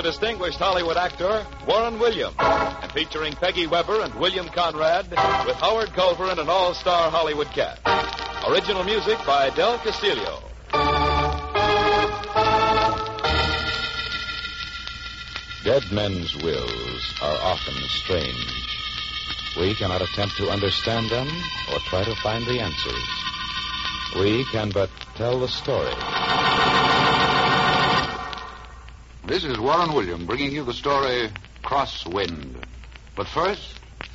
distinguished Hollywood actor Warren Williams, and featuring Peggy Weber and William Conrad with Howard Culver and an all-star Hollywood cast. Original music by Del Castillo. Dead men's wills are often strange. We cannot attempt to understand them or try to find the answers. We can but tell the story. This is Warren Williams bringing you the story Crosswind. But first...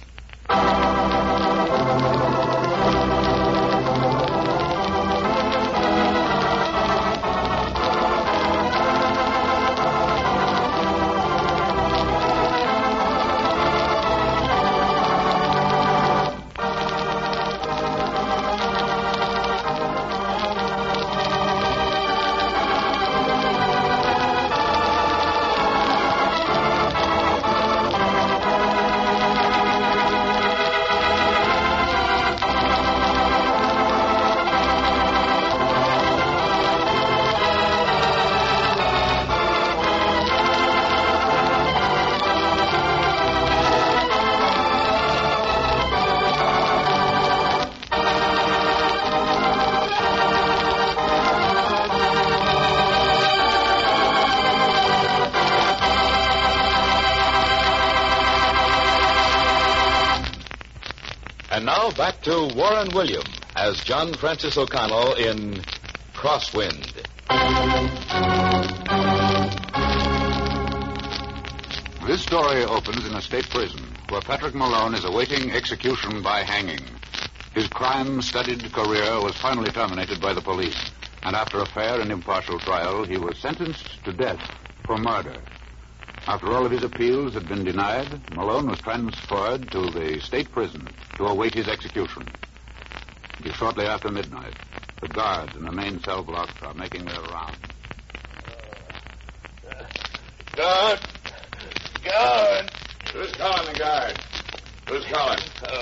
And now back to Warren Williams as John Francis O'Connell in Crosswind. This story opens in a state prison where Patrick Malone is awaiting execution by hanging. His crime-studied career was finally terminated by the police, and after a fair and impartial trial, he was sentenced to death for murder. After all of his appeals had been denied, Malone was transferred to the state prison to await his execution. It is shortly after midnight. The guards in the main cell block are making their rounds. Guard! Guard! Who's calling the guard? Who's calling?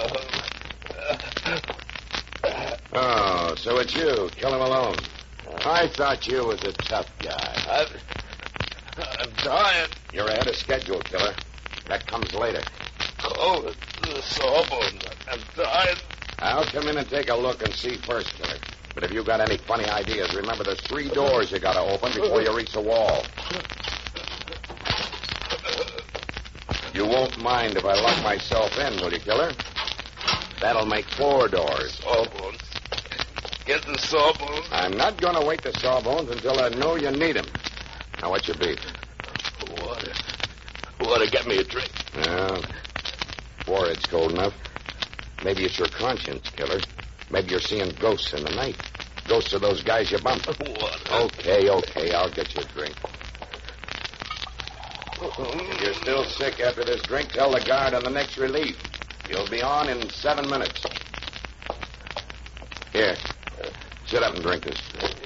Oh, so it's you, Killer Malone. I thought you was a tough guy. I'm dying. You're ahead of schedule, Killer. That comes later. Oh, the sawbones. I'm dying. I'll come in and take a look and see first, Killer. But if you got any funny ideas, remember there's 3 doors you gotta open before you reach the wall. You won't mind if I lock myself in, will you, Killer? That'll make 4 doors. Sawbones. Get the sawbones. I'm not gonna wait the sawbones until I know you need 'em. Now, what's your beef? Water. Water, get me a drink. Well, forehead's cold enough. Maybe it's your conscience, Killer. Maybe you're seeing ghosts in the night. Ghosts of those guys you bumped. Water. Okay, I'll get you a drink. If you're still sick after this drink, tell the guard on the next relief. You'll be on in 7 minutes. Here, sit up and drink this.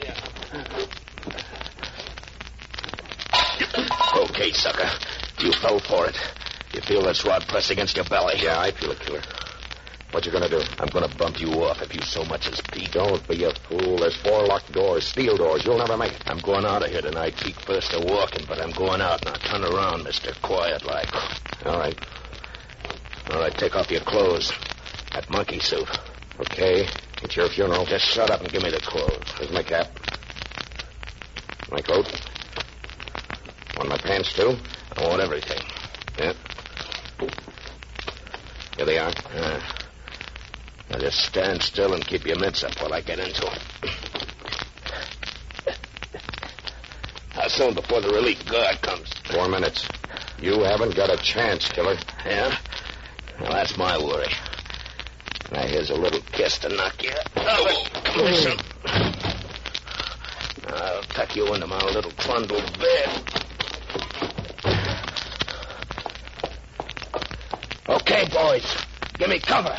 Okay, sucker. You fell for it. You feel this rod press against your belly? Yeah, I feel it, Killer. What you gonna do? I'm gonna bump you off if you so much as peek. Don't be a fool. There's 4 locked doors, steel doors. You'll never make it. I'm going out of here tonight. Feet first are walking, but I'm going out. Now turn around, mister. Quiet like. All right. All right, take off your clothes. That monkey suit. Okay. It's your funeral. Just shut up and give me the clothes. Here's my cap. My coat. Want my pants, too? I want everything. Yeah. Here they are. Now just stand still and keep your mitts up while I get into it. How soon before the relief guard comes? 4 minutes. You haven't got a chance, Killer. Yeah? Well, that's my worry. Now, here's a little kiss to knock you out. Oh, listen. I'll tuck you into my little bundled bed. Okay, boys. Give me cover.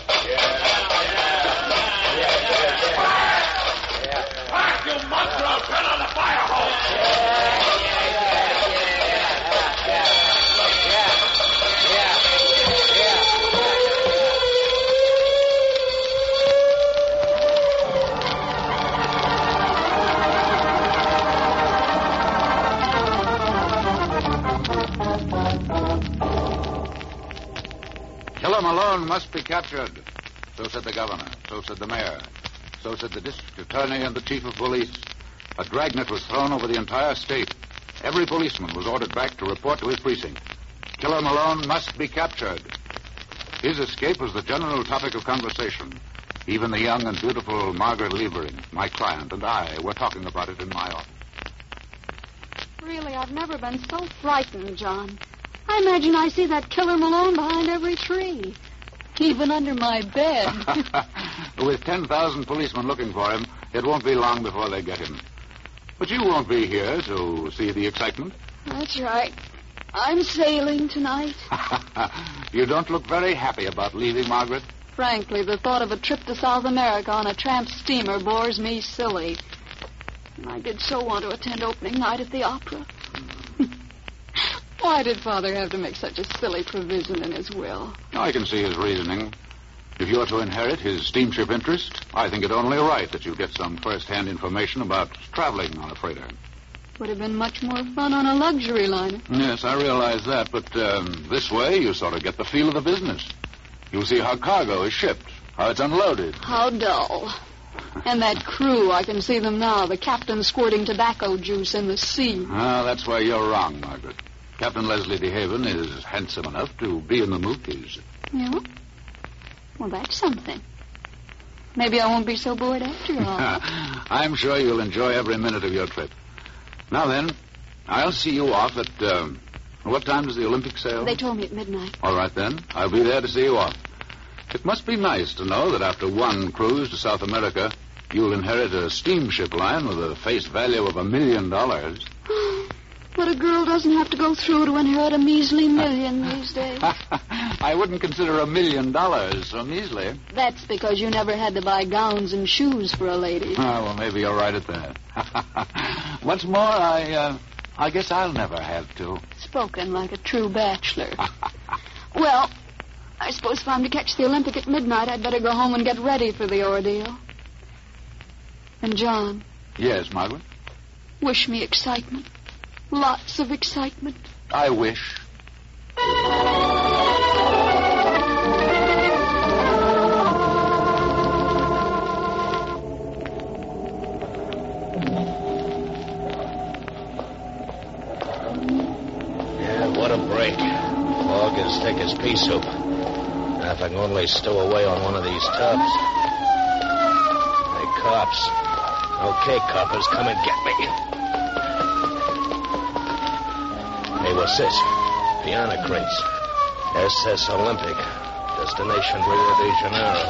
Back, you monster! I'll turn on the fire hose! Killer Malone must be captured. So said the governor. So said the mayor. So said the district attorney and the chief of police. A dragnet was thrown over the entire state. Every policeman was ordered back to report to his precinct. Killer Malone must be captured. His escape was the general topic of conversation. Even the young and beautiful Margaret Levering, my client, and I were talking about it in my office. Really, I've never been so frightened, John. I imagine I see that Killer Malone behind every tree. Even under my bed. With 10,000 policemen looking for him, it won't be long before they get him. But you won't be here to see the excitement. That's right. I'm sailing tonight. You don't look very happy about leaving, Margaret. Frankly, the thought of a trip to South America on a tramp steamer bores me silly. And I did so want to attend opening night at the opera. Why did Father have to make such a silly provision in his will? I can see his reasoning. If you're to inherit his steamship interest, I think it only right that you get some first-hand information about traveling on a freighter. Would have been much more fun on a luxury liner. Yes, I realize that, but this way you sort of get the feel of the business. You'll see how cargo is shipped, how it's unloaded. How dull. And that crew, I can see them now, the captain squirting tobacco juice in the sea. Ah, that's where you're wrong, Margaret. Captain Leslie DeHaven is handsome enough to be in the movies. Yeah? Well, that's something. Maybe I won't be so bored after all. I'm sure you'll enjoy every minute of your trip. Now then, I'll see you off at, what time does the Olympic sail? They told me at midnight. All right, then. I'll be there to see you off. It must be nice to know that after one cruise to South America, you'll inherit a steamship line with a face value of $1 million. But a girl doesn't have to go through to inherit a measly million these days. I wouldn't consider $1 million so measly. That's because you never had to buy gowns and shoes for a lady. Oh, well, maybe you're right at that. What's more, I guess I'll never have to. Spoken like a true bachelor. Well, I suppose if I'm to catch the Olympic at midnight, I'd better go home and get ready for the ordeal. And, John. Yes, Margaret? Wish me excitement. Lots of excitement. I wish. Yeah, what a break. Fog as thick as pea soup. Now, if I can only stow away on one of these tubs. Hey, cops. Okay, coppers, come and get me. Hey, what's this? Piano crates. SS Olympic. Destination Rio de Janeiro.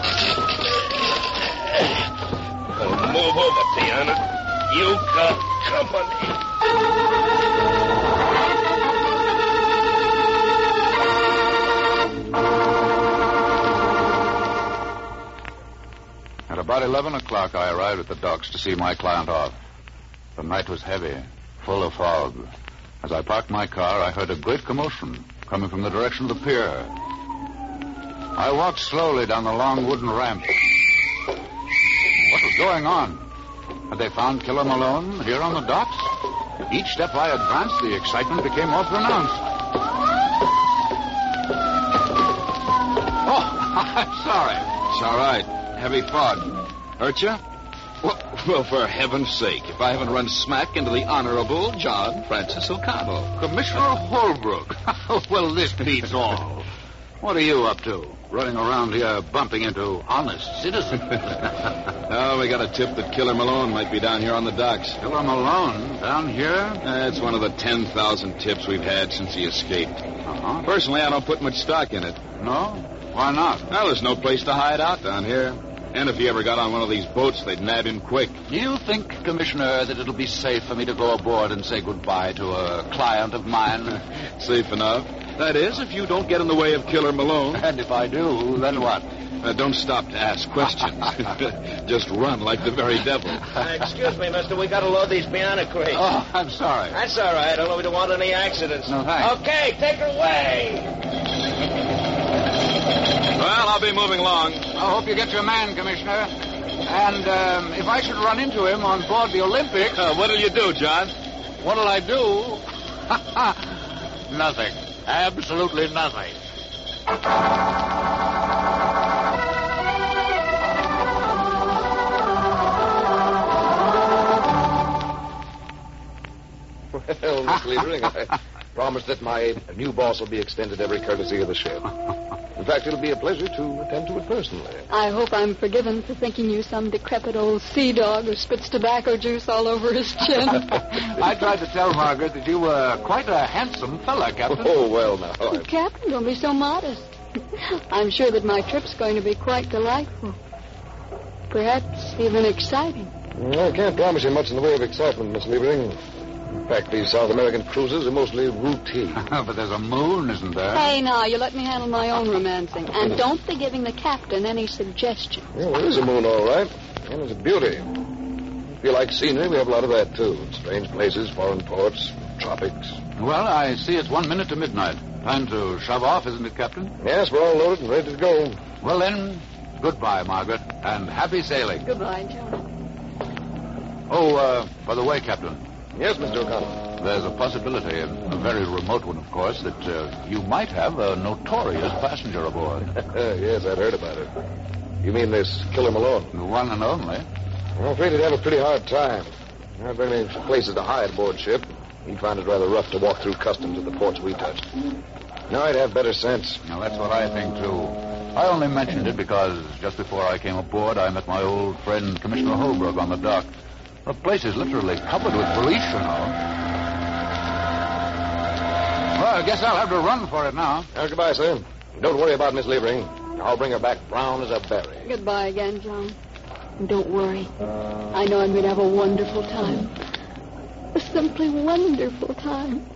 Oh, move over, Piano. You got company. At about 11 o'clock, I arrived at the docks to see my client off. The night was heavy, full of fog. As I parked my car, I heard a great commotion coming from the direction of the pier. I walked slowly down the long wooden ramp. What was going on? Had they found Killer Malone here on the docks? Each step I advanced, the excitement became more pronounced. Oh, I'm sorry. It's all right. Heavy fog. Hurt you? Well, for heaven's sake, if I haven't run smack into the Honorable John Francis O'Connell. Commissioner Holbrook. Well, this beats all. What are you up to? Running around here bumping into honest citizens. Oh, we got a tip that Killer Malone might be down here on the docks. Killer Malone? Down here? That's one of the 10,000 tips we've had since he escaped. Uh-huh. Personally, I don't put much stock in it. No? Why not? Well, there's no place to hide out down here. And if he ever got on one of these boats, they'd nab him quick. Do you think, Commissioner, that it'll be safe for me to go aboard and say goodbye to a client of mine? Safe enough. That is, if you don't get in the way of Killer Malone. And if I do, then what? Don't stop to ask questions. Just run like the very devil. Excuse me, mister. We got to load these piano crates. Oh, I'm sorry. That's all right. I don't want any accidents. No, thanks. Okay, take her away. Well, I'll be moving along. I hope you get your man, Commissioner. And if I should run into him on board the Olympic... What'll you do, John? What'll I do? Nothing. Absolutely nothing. Miss Levering. I promise that my new boss will be extended every courtesy of the ship. In fact, it'll be a pleasure to attend to it personally. I hope I'm forgiven for thinking you some decrepit old sea dog who spits tobacco juice all over his chin. I tried to tell Margaret that you were quite a handsome fella, Captain. Oh, well, now. Captain, don't be so modest. I'm sure that my trip's going to be quite delightful. Perhaps even exciting. I can't promise you much in the way of excitement, Miss Levering. In fact, these South American cruises are mostly routine. But there's a moon, isn't there? Hey, now, you let me handle my own romancing. And don't be giving the captain any suggestions. Well, there is a moon, all right. And it's a beauty. If you like scenery, we have a lot of that, too. Strange places, foreign ports, tropics. Well, I see it's 1 minute to midnight. Time to shove off, isn't it, Captain? Yes, we're all loaded and ready to go. Well, then, goodbye, Margaret, and happy sailing. Goodbye, John. Oh, by the way, Captain. Yes, Mr. O'Connor. There's a possibility, a very remote one, of course, that you might have a notorious passenger aboard. Yes, I'd heard about it. You mean this Killer Malone? The one and only. I'm afraid he'd have a pretty hard time. There aren't very many places to hide aboard ship. He'd find it rather rough to walk through customs at the ports we touched. No, I'd have better sense. Now, that's what I think, too. I only mentioned it because just before I came aboard, I met my old friend Commissioner Holbrook on the dock. The place is literally covered with police, you know. Well, I guess I'll have to run for it now. Goodbye, sir. Don't worry about Miss Levering. I'll bring her back brown as a berry. Goodbye again, John. And don't worry. I know I'm going to have a wonderful time. A simply wonderful time.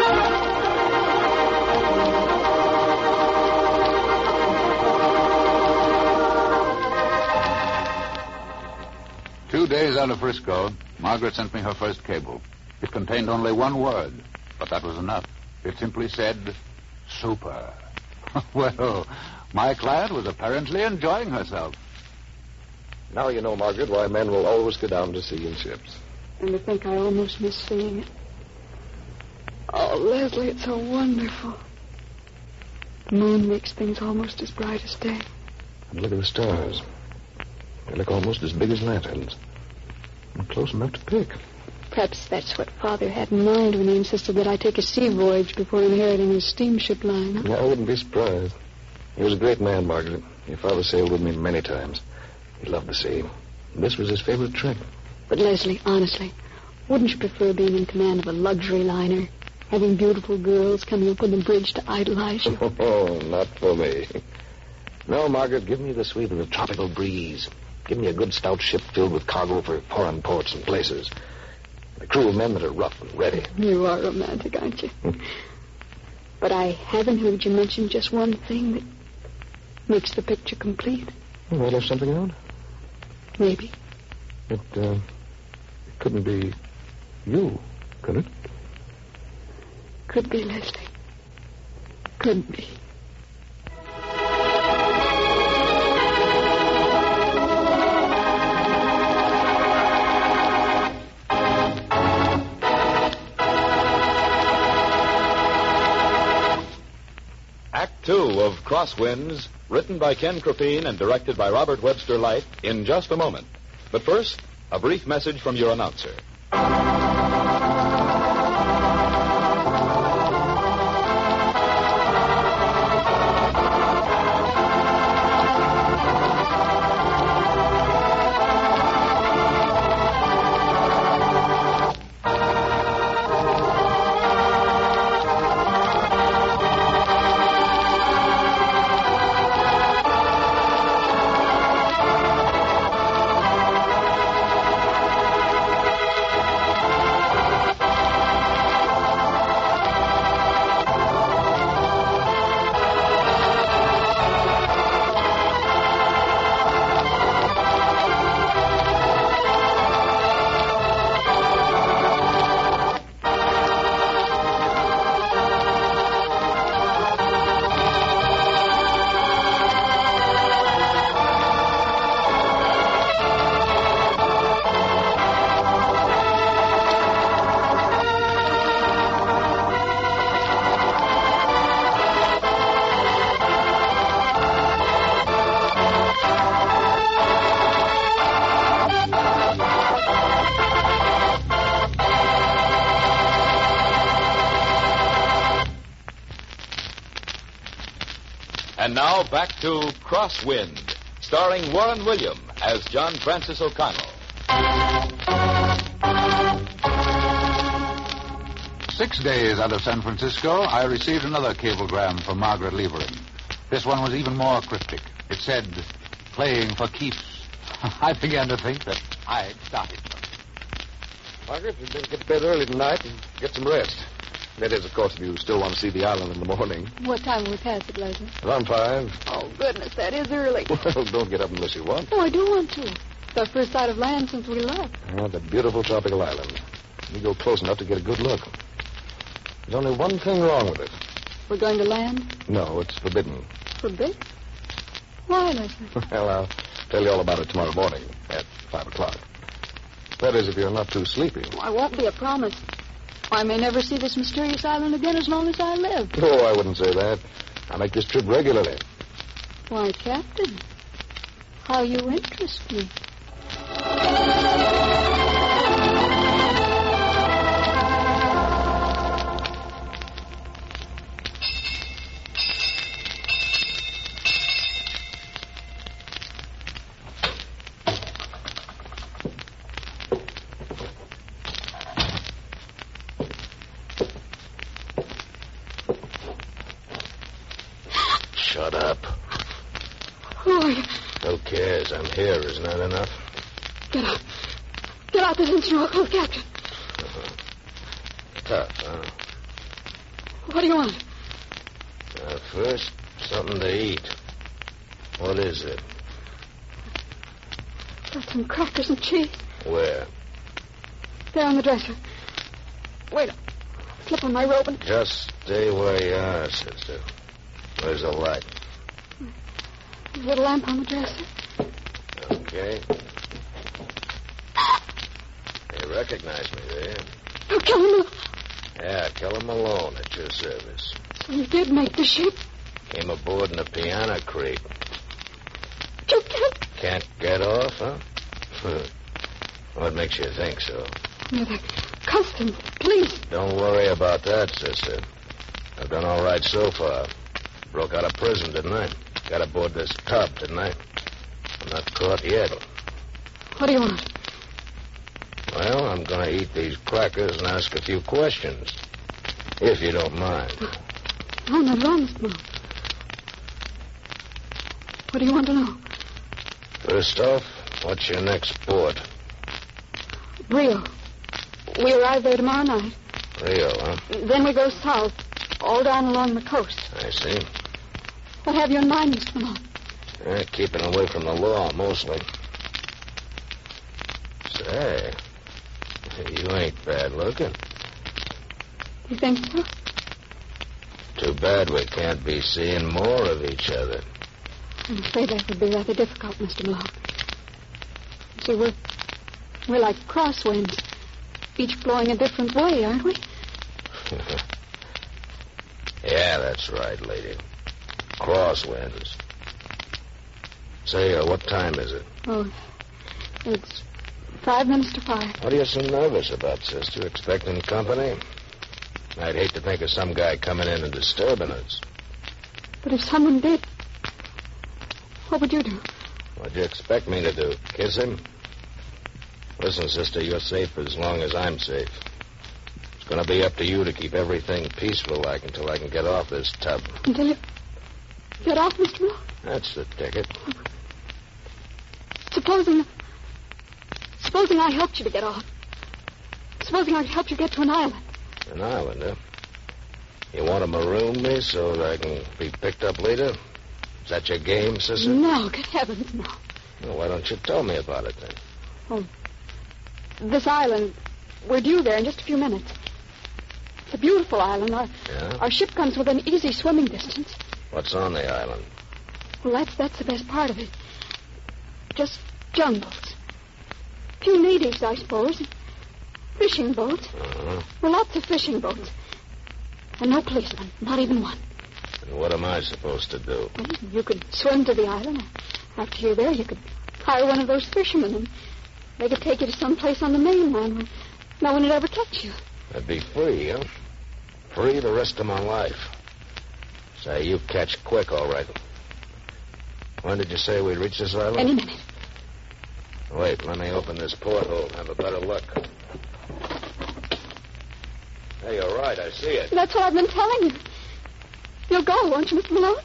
2 days out of Frisco, Margaret sent me her first cable. It contained only one word, but that was enough. It simply said, super. Well, my client was apparently enjoying herself. Now you know, Margaret, why men will always go down to sea in ships. And to think I almost missed seeing it. Oh, Leslie, it's so wonderful. The moon makes things almost as bright as day. And look at the stars. They look almost as big as lanterns. And close enough to pick. Perhaps that's what Father had in mind when he insisted that I take a sea voyage before inheriting his steamship line. Huh? I wouldn't be surprised. He was a great man, Margaret. Your father sailed with me many times. He loved the sea. This was his favorite trip. But, Leslie, honestly, wouldn't you prefer being in command of a luxury liner? Having beautiful girls coming up on the bridge to idolize you? Oh, not for me. No, Margaret, give me the sweep of the tropical breeze. Give me a good stout ship filled with cargo for foreign ports and places. A crew of men that are rough and ready. You are romantic, aren't you? But I haven't heard you mention just one thing that makes the picture complete. Well, I left something out? Maybe. It couldn't be you, could it? Could be, Leslie. Could be. Act Two of Crosswinds, written by Ken Crepine and directed by Robert Webster Light, in just a moment. But first, a brief message from your announcer. And now back to Crosswind, starring Warren William as John Francis O'Connell. 6 days out of San Francisco, I received another cablegram from Margaret Levering. This one was even more cryptic. It said, playing for keeps. I began to think that I'd started. Margaret, you'd better get to bed early tonight and get some rest. That is, of course, if you still want to see the island in the morning. What time will we pass it, Leslie? Around 5. Oh, goodness, that is early. Well, don't get up unless you want. Oh, I do want to. It's our first sight of land since we left. The beautiful tropical island. You go close enough to get a good look. There's only one thing wrong with it. We're going to land? No, it's forbidden. Forbidden? Why, Leslie? Well, I'll tell you all about it tomorrow morning at 5 o'clock. That is, if you're not too sleepy. Oh, I won't be, I promise. I may never see this mysterious island again as long as I live. Oh, I wouldn't say that. I make this trip regularly. Why, Captain, how you interest me. Shut up. Who are you? Who cares? I'm here. Isn't that enough? Get out. Get out this instant or I'll call the captain. Tough, huh? What do you want? First, something to eat. What is it? Got some crackers and cheese. Where? There on the dresser. Wait. Slip on my robe and... Just stay where you are, sister. Where's the light? There's a little lamp on the dresser. Okay. You recognize me there? Oh, kill him. Yeah, Keller Malone at your service. So you did make the ship. Came aboard in a piano crate. You can't... Can't get off, huh? What makes you think so? You're the customs. Please. Don't worry about that, sister. I've done all right so far. Broke out of prison, didn't I? Got aboard this tub, didn't I? I'm not caught yet. What do you want? Well, I'm going to eat these crackers and ask a few questions. If you don't mind. No, not at all, Mr. Malone. What do you want to know? First off, what's your next port? Rio. We arrive there tomorrow night. Rio, huh? Then we go south, all down along the coast. I see. What have you in mind, Mr. Malone? Keeping away from the law, mostly. Say, you ain't bad looking. You think so? Too bad we can't be seeing more of each other. I'm afraid that would be rather difficult, Mr. Malone. See, we're like crosswinds, each blowing a different way, aren't we? Yeah, that's right, lady. Crosswinds. Say, what time is it? Oh, it's 5 minutes to 5. What are you so nervous about, sister? Expecting company? I'd hate to think of some guy coming in and disturbing us. But if someone did, what would you do? What'd you expect me to do? Kiss him? Listen, sister, you're safe as long as I'm safe. It's going to be up to you to keep everything peaceful like until I can get off this tub. Until you get off, Mr. Malone? That's the ticket. Supposing I helped you to get off. Supposing I helped you get to an island. An island, huh? You want to maroon me so that I can be picked up later? Is that your game, sister? No, good heavens, no. Well, why don't you tell me about it, then? Oh, this island, we're due there in just a few minutes. It's a beautiful island. Our ship comes within easy swimming distance. What's on the island? Well, that's the best part of it. Just jungles. A few natives, I suppose. Fishing boats. Uh-huh. Well, lots of fishing boats. And no policemen, not even one. And what am I supposed to do? Well, you could swim to the island. After you're there, you could hire one of those fishermen, and they could take you to some place on the mainland where no one would ever catch you. I'd be free, huh? Free the rest of my life. Say, you catch quick, all right. When did you say we'd reach this island? Any minute. Wait, let me open this porthole. Have a better look. Hey, you're right. I see it. That's what I've been telling you. You'll go, won't you, Mr. Malone?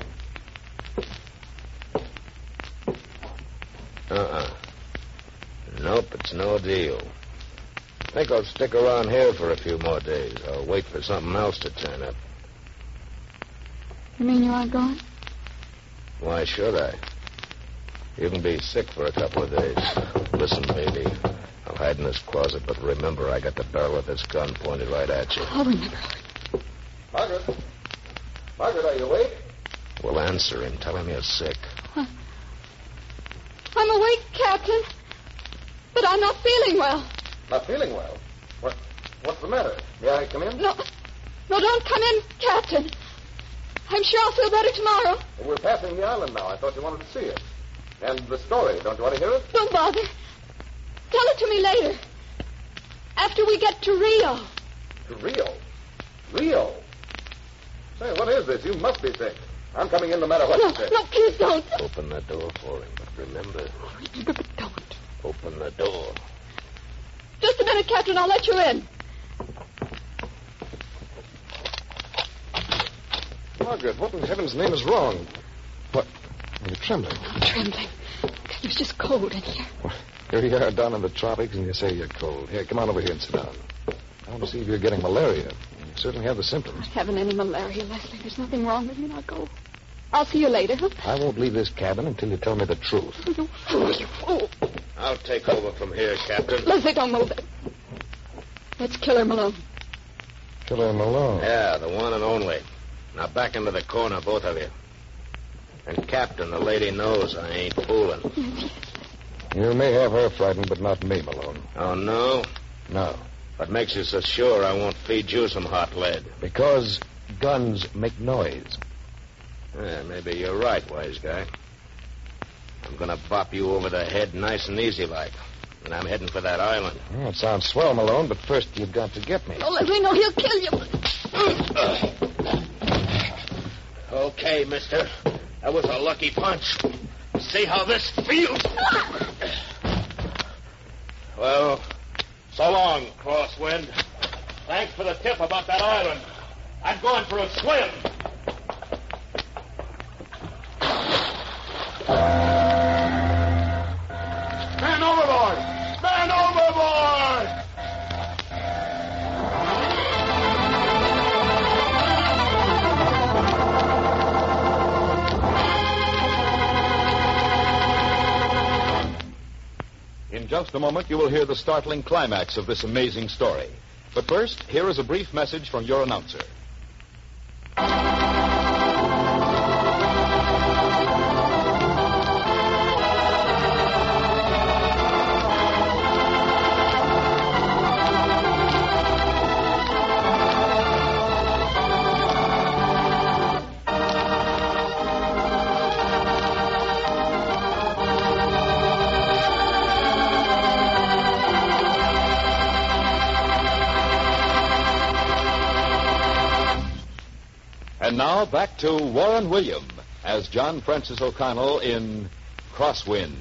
Nope, it's no deal. I think I'll stick around here for a few more days. I'll wait for something else to turn up. You mean you aren't going? Why should I? You can be sick for a couple of days. Listen, baby. I'll hide in this closet, but remember, I got the barrel of this gun pointed right at you. I'll remember. Margaret? Margaret, are you awake? Well, answer him. Tell him you're sick. I'm awake, Captain. But I'm not feeling well. Not feeling well? What's the matter? May I come in? No, don't come in, Captain. I'm sure I'll feel better tomorrow. Well, we're passing the island now. I thought you wanted to see it. And the story, don't you want to hear it? Don't bother. Tell it to me later. After we get to Rio. To Rio? Rio? Say, what is this? You must be sick. I'm coming in no matter what you say. No, please don't. Open the door for him, but remember. Remember, but don't. Open the door. Just a minute, Captain. I'll let you in. Margaret, what in heaven's name is wrong? What? You're trembling. I'm trembling. It's just cold in here. Well, here you are down in the tropics, and you say you're cold. Here, come on over here and sit down. I want to see if you're getting malaria. You certainly have the symptoms. I haven't any malaria, Leslie. There's nothing wrong with me. Now go. I'll see you later, huh? I won't leave this cabin until you tell me the truth. You fool, you fool. I'll take over from here, Captain. Leslie, don't move it. That's Killer Malone. Killer Malone? Yeah, the one and only. Now back into the corner, both of you. And, Captain, the lady knows I ain't fooling. You may have her frightened, but not me, Malone. Oh, no? No. What makes you so sure I won't feed you some hot lead? Because guns make noise. Yeah, maybe you're right, wise guy. I'm gonna bop you over the head nice and easy like. And I'm heading for that island. Well, it sounds swell, Malone, but first you've got to get me. Oh, Leslie, no, he'll kill you. Okay, mister. That was a lucky punch. See how this feels? Well, so long, Crosswind. Thanks for the tip about that island. I'm going for a swim. Man overboard! Man overboard! In just a moment, you will hear the startling climax of this amazing story. But first, here is a brief message from your announcer. And now back to Warren William as John Francis O'Connell in Crosswind.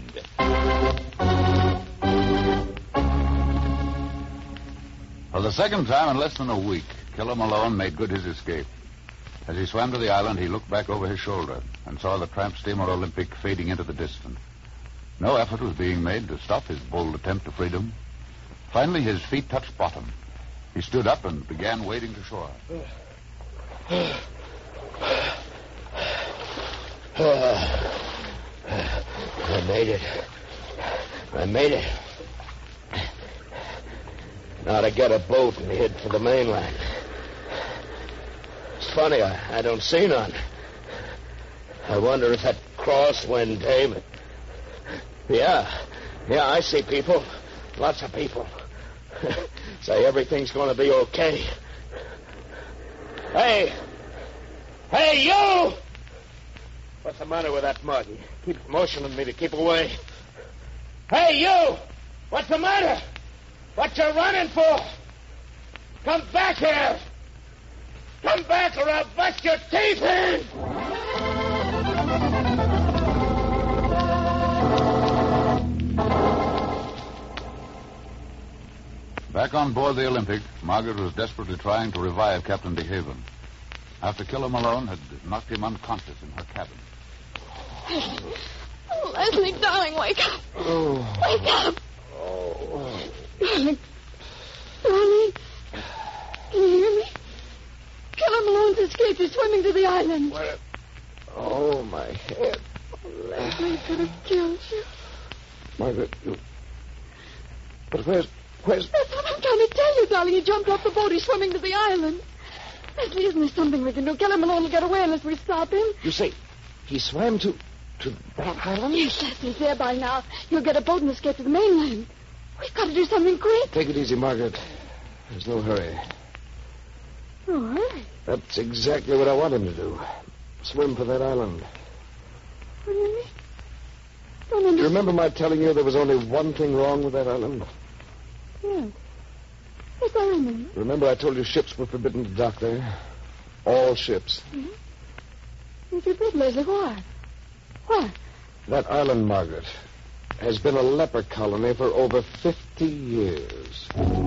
For the second time in less than a week, Killer Malone made good his escape. As he swam to the island, he looked back over his shoulder and saw the tramp steamer Olympic fading into the distance. No effort was being made to stop his bold attempt to freedom. Finally, his feet touched bottom. He stood up and began wading to shore. I made it. I made it. Now to get a boat and head for the mainland. It's funny, I don't see none. I wonder if that Crosswind David. Yeah, I see people. Lots of people. Say everything's going to be okay. Hey, you! What's the matter with that mug? He keeps motioning me to keep away. Hey, you! What's the matter? What you running for? Come back here! Come back or I'll bust your teeth in! Back on board the Olympic, Margaret was desperately trying to revive Captain DeHaven. After Killer Malone had knocked him unconscious in her cabin. Oh, Leslie, darling, wake up. Oh. Wake up. Oh. Darling. Darling. Can you hear me? Killer Malone's escaped. He's swimming to the island. Where? Oh, my head. Leslie could have killed you. Margaret, you... But where's... That's what I'm trying to tell you, darling. He jumped off the boat. He's swimming to the island. Leslie, isn't there something we can do? Killer Malone will get away unless we stop him. You say he swam to that island? Yes, Leslie's there by now. He'll get a boat and escape to the mainland. We've got to do something quick. Take it easy, Margaret. There's no hurry. No hurry? That's exactly what I want him to do. Swim for that island. What do you mean? Don't Do you understand. remember my telling you there was only one thing wrong with that island? Yes. Yes, I remember. Remember I told you ships were forbidden to dock there? All ships. Yes, you did, Leslie. Why? Why? That island, Margaret, has been a leper colony for over 50 years.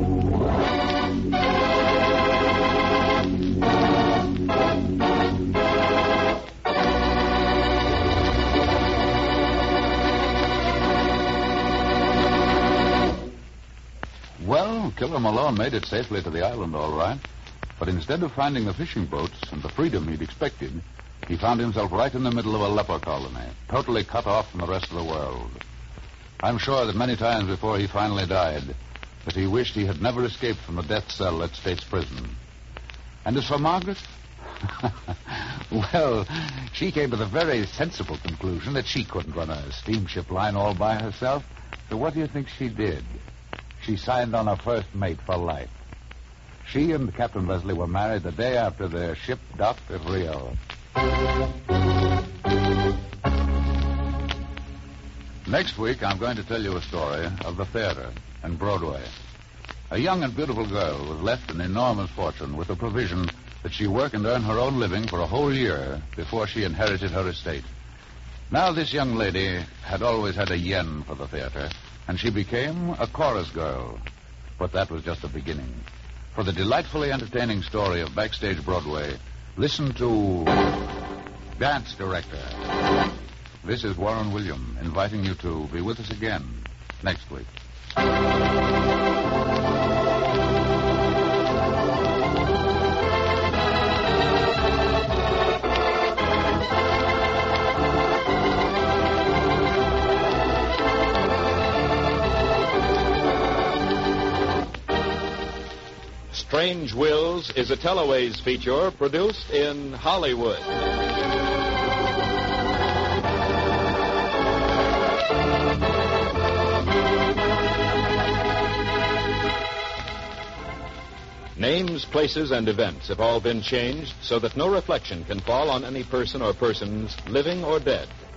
Well, Killer Malone made it safely to the island, all right. But instead of finding the fishing boats and the freedom he'd expected, he found himself right in the middle of a leper colony, totally cut off from the rest of the world. I'm sure that many times before he finally died, that he wished he had never escaped from the death cell at State's Prison. And as for Margaret, well, she came to the very sensible conclusion that she couldn't run a steamship line all by herself. So what do you think she did? She signed on a first mate for life. She and Captain Leslie were married the day after their ship docked at Rio. Next week, I'm going to tell you a story of the theater and Broadway. A young and beautiful girl was left an enormous fortune with the provision that she work and earn her own living for a whole year before she inherited her estate. Now, this young lady had always had a yen for the theater, and she became a chorus girl. But that was just the beginning. For the delightfully entertaining story of Backstage Broadway, listen to Dance Director. This is Warren William inviting you to be with us again next week. Strange Wills is a Teleways feature produced in Hollywood. Names, places, and events have all been changed so that no reflection can fall on any person or persons, living or dead.